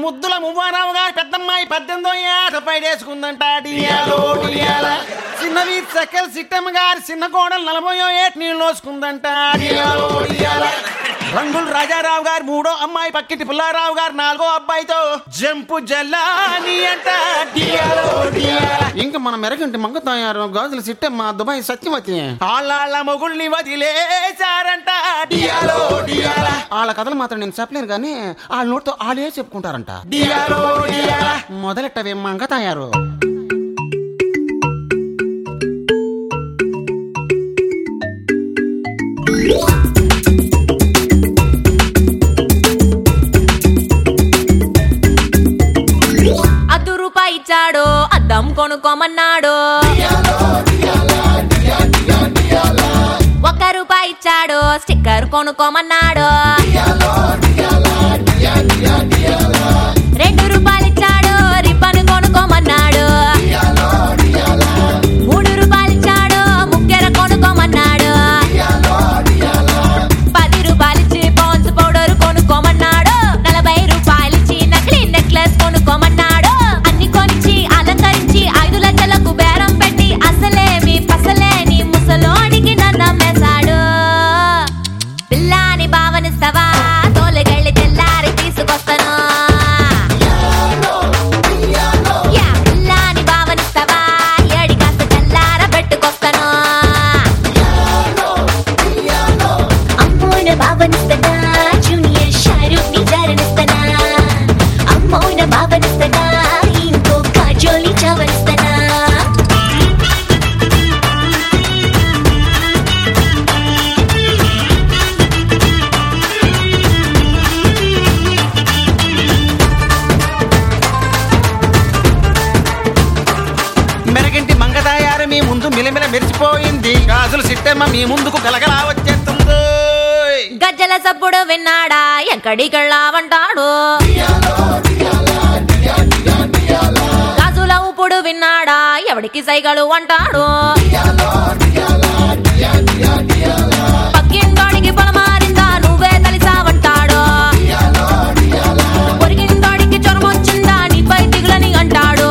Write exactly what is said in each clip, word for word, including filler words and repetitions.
ముద్దుల మువ్వారావు గారి పెద్దమ్మాయి పద్దెనిమిదో ఏట పైడేసుకుందంట డియాలో డియాల. చిన్నవి సకల్ సిట్టమ్మ గారి చిన్న కోడలు నలభయో ఏట నీళ్ళు నోసుకుందంట డియాలో డియాల. రంగులు రాజారావు గారు మూడో అమ్మాయి పక్కిటి పుల్లారావు గారు నాలుగో అబ్బాయితో జంపు జల్లాని అంట డియాలో డియాల. ఇంకా మన మెరగంటి మంగ తయారు గాజుల సిట్టమ్మ దుబాయ్ సత్యవతి ఆళ్ళ మొగుల్ని వదిలేశారంట డియాలో డియాల. వాళ్ళ కథలు మాత్రం నేను చెప్పలేను కానీ వాళ్ళ నోటితో వాళ్ళే చెప్పుకుంటారంట డియాలో డియాల. మొదలెట్టవే మంగ తయారు. అద్దు రూపాయి ఇచ్చాడు అద్దం కొనుక్కోమన్నాడు. ఒక్క రూపాయి ఇచ్చాడు స్టిక్కర్ కొనుక్కోమన్నాడు. రెండు రూపాయలు ఇచ్చాడు రిబ్బన్ కొనుక్కోమన్నాడు. మూడు రూపాయలు ఇచ్చాడు ముక్కెర కొనుక్కోమన్నాడు. పది రూపాయలు ఇచ్చి పాన్స్ పౌడర్ కొనుక్కోమన్నాడు. నలభై రూపాయలు ఇచ్చి నకిలీ నెక్లెస్ కొనుక్కోమన్నాడు. అన్ని కొనిచ్చి అలంకరించి ఐదు లక్షలకు బేరం పెట్టి అసలేమి పసలేని ముసలోడికి నన్నమ్మేశాడు. పిల్లాని భావనిస్తావా తోలగళ్ళి తెల్లారి తీసుకొస్తాను. పిల్లాని భావనిస్తావా ఏడి కాస్త తెల్లార పెట్టుకొస్తాను. అమ్మోన భావనిస్తానా జూనియర్ షారూక్ ని జారనిస్తానా. అమ్మోన భావనిస్తానా ఇంకో కాజోలి చావనిస్తానా. మెరగంటి మంగ తయారు మీ ముందు మిలమిల మెరిచిపోయింది. గాజుల సిట్టమ్మ మీ ముందుకు గలగలా వచ్చేస్తుంది. గజ్జల సప్పుడు విన్నాడా ఎక్కడికెళ్ళావంటాడు. గాజుల ఊపుడు విన్నాడా ఎవడికి సైగలు అంటాడు. పక్కింటోడికి పొలమారిందా నువ్వే తలిసావంటాడు. పొరిగింటోడికి జ్వరం వచ్చిందా నీపై దిగులని అంటాడు.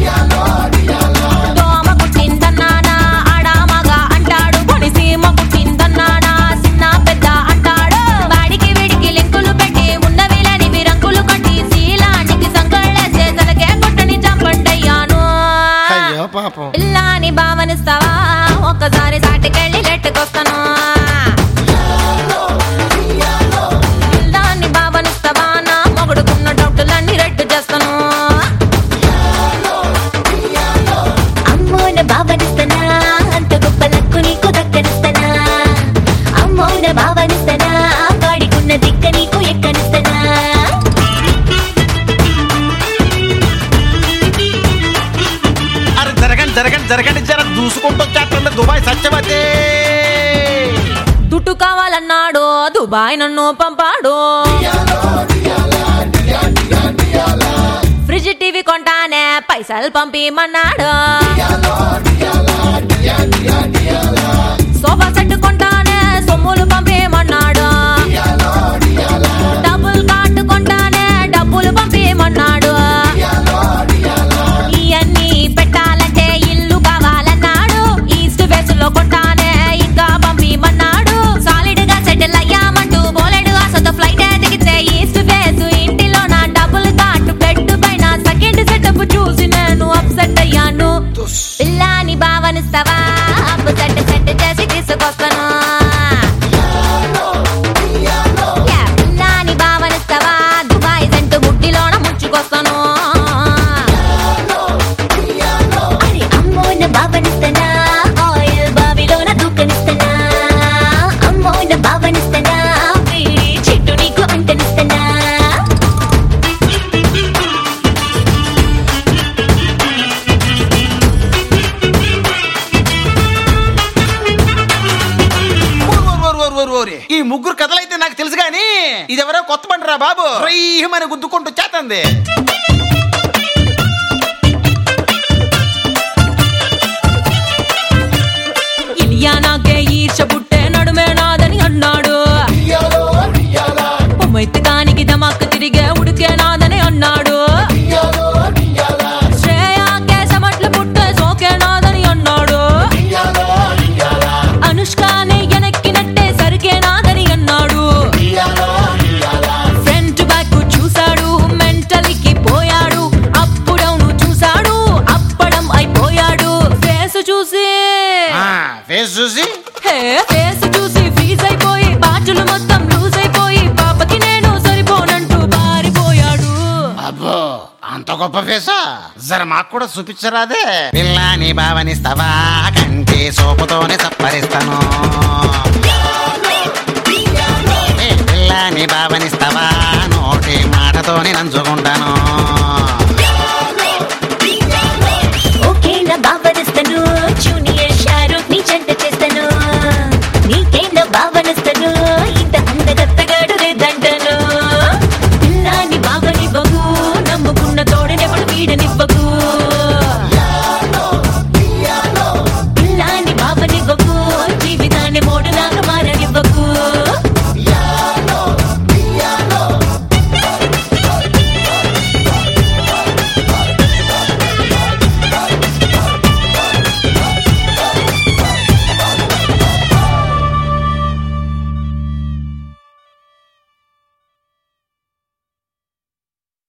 దోమ పుట్టిందన్నానా ఆడామగా అంటాడు. కొనిసీమ పుట్టిందన్నానా చిన్న పెద్ద అంటాడు. వాడికి వీడికి లింకులు పెట్టి ఉన్నవిలని విరంకులు కట్టి శీలానికి సంకళ్ళేసే తలకే కొట్టని చంపండయ్యాను. అయ్యో పాపం. పిల్లాని భావనిస్తావా ఒక్కసారి సాటికెళ్ళి లెట్టుకొస్తాను. పిల్లాన్ని భావనిస్తావా నా మొగుడుకున్న డౌటులన్నీ రెట్టు చేస్తాను. అమ్మోన భావనిస్తానా అంత గొప్ప లక్కు నీకు దక్కనిస్తానా. అమ్మోన భావనిస్తానా వాడికున్న దిక్క నీకు ఎక్కనిస్తానా. అరే జరగండి జరగండి జరగండి జర దూసుకుంటూ వచ్చేస్తుంది దుబాయ్ సత్యవతి. దుట్టు కావాలన్నాడు దుబాయ్ నన్ను పంపాడు. ఫ్రిడ్జ్ టీవీ కొంటానే పైసలు పంపిమన్నాడు. సోఫా సెట్ కొంటానే సొమ్ములు పంపిమన్నాడు. డబ్బులు కార్డు కొంటానే డబ్బులు పంపిమన్నాడు. ఇవన్నీ పెట్టాలంటే ఇల్లు కావాలన్నాడు. ఈస్ట్ వెస్ట్ లో కొంటానే ఇంకా పంపిమన్నాడు. సాలిడ్ గా సెటిల్ అయ్యామంటూ బోలెడు ఆశతో ఫ్లైట్ ఎదిగితే ఈస్ట్ వెస్ట్ ఇంటిలో నా డబ్బులు కార్డు బెడ్ పైన సెకండ్ సెటప్ చూసి నేను అప్సెట్ అయ్యాను. పిల్లాని భావనిస్తావా అప్పు సెట్ సెట్ చేసి తీసుకొస్తాను. పిల్లాని భావనిస్తావా దుబాయ్ సెంటు బుడ్డిలోన ముంచుకొస్తాను. అరే అమ్మోన భావనిస్తానా ఆయిల్ బావిలోన దూకనిస్తానా. అమ్మోన భావనిస్తానా వేడి చెట్టు నీకు అంటనిస్తానా. ఈ ముగ్గురు కథలైతే నాకు తెలుసు గాని ఇదెవరో కొత్త బండరా బాబు. రయ్యమని గుద్దుకుంటూ చేతంది. ఇలియా నాకే ఈర్ష పుట్టే నడుమే నాదని అన్నాడు. బొమ్మైతే దానికి దమాక్ తిరిగే ఉడికే నాదని అన్నాడు. అంత గొప్ప ఫేసా? జర మాకు కూడా చూపించరాదే? పిల్లాని భావనిస్తావా కంటి సోపుతోనే సప్పరిస్తాను. పిల్లాని భావనిస్తావా నోటి మాటతోనే నంచుకుంటాను.